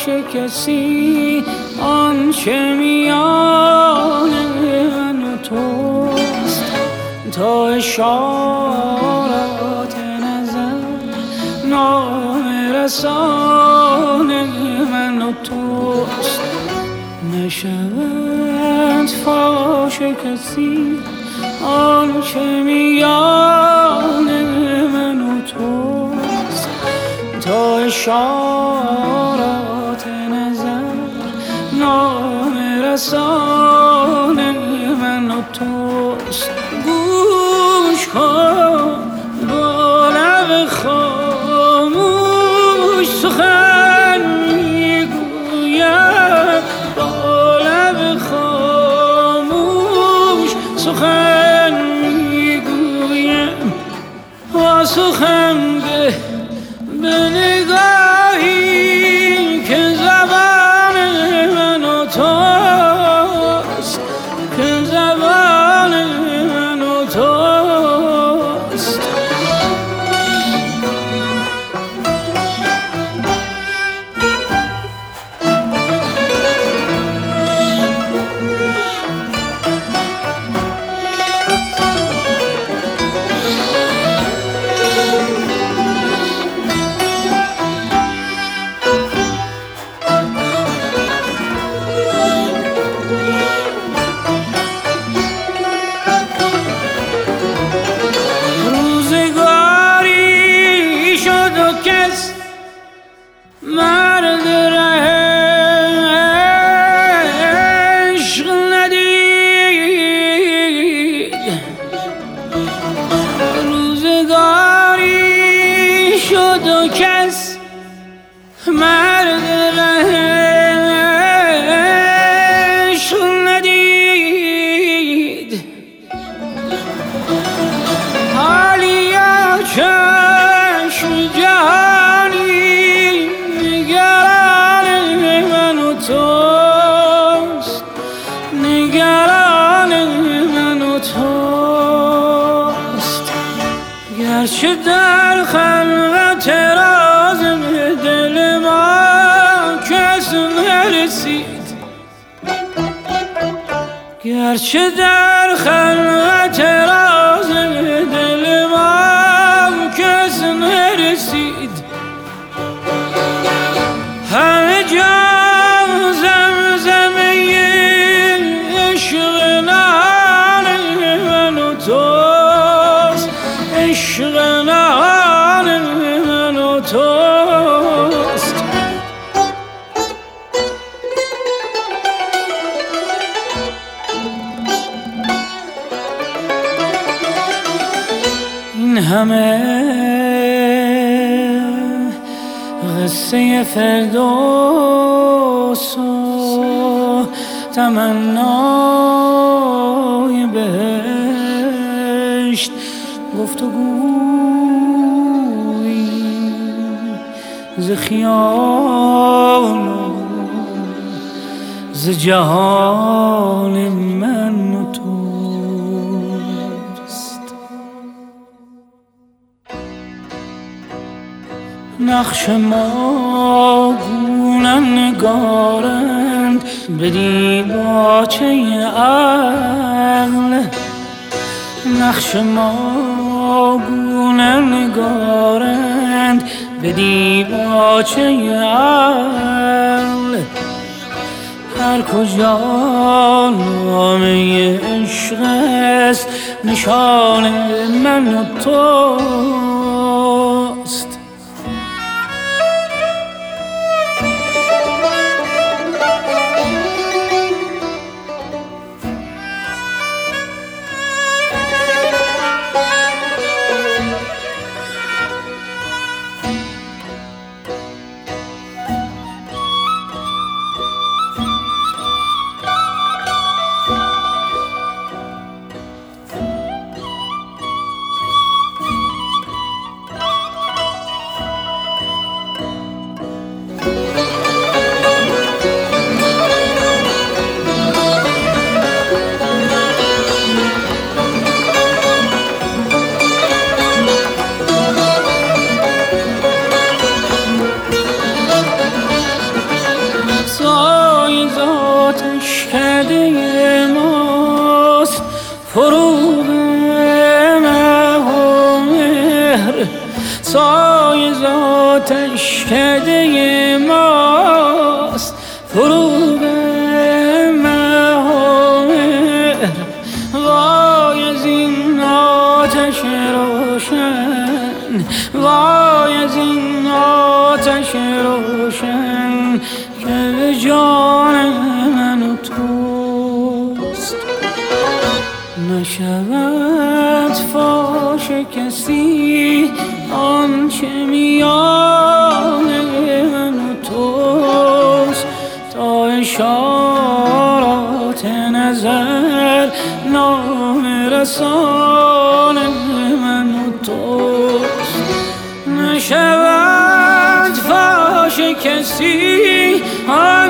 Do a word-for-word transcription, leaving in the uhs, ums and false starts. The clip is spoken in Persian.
فاش کسی آنچه میان من و توست، تا اشارات نظر نامه رسان من و توست. نشود فاش کسی آنچه میان من و توست، تا اشارات نظر نامه رسان من و توست. گوش کن با لب خاموش سخن میگویم، با لب خاموش سخن میگویم. پاسخم ده به نگاهی که زبان من و توست، که زبان من و توست. مرد عشق ندید، روزگاری شد و کس مرد عشق ندید. حالیا چشم جهانی نگران من و توست، نگران من و توست. گرچه در خلوت راز دل ما کس نرسید، گرچه در خلوت راز دل ما کس نرسید. همه جا زمزمه عشق نهان من و توست، عشق نهان من و توست. این همه قصه فردوس و تمنای بهشت، گفتگویی ز خیال و ز جهان من و توست. نقش ما گونه نگارند به دیباچه عقل، نقش ما گونه نگارند به دیباچه عقل. هر کجا نامه عشق است نشان من و توست. کرده ماست فروغ مهر. وای از این آتش روشن، وای از این آتش روشن که به جان من و توست. نشود فاش کسی آنچه میان من و توست، تا اشارات نظر نام رسان من و توست. نشود فاش کسی